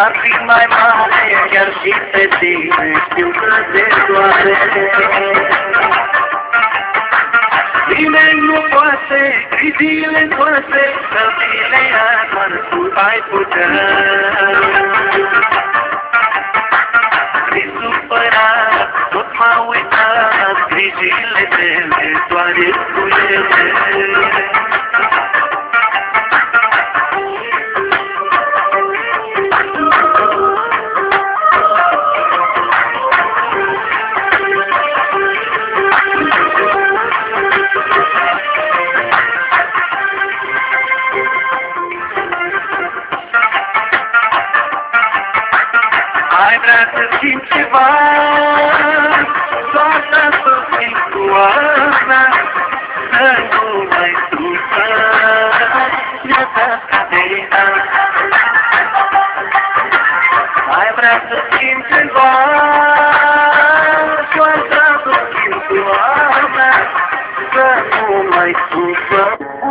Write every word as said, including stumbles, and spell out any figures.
ar fi mai mare, chiar și pe tine știu că te doare. Nimeni nu poate, grijile toate, să bine doar tu ai putea. Fi supărat, tot m-a uitat, grijile tale, doare cu ele. Ai vrea să simți ceva, doar să susțin cu asta, să nu mai suferi viața cadeina. Ai vrea să simți ceva, doar să susțin cu asta, să nu mai suferi.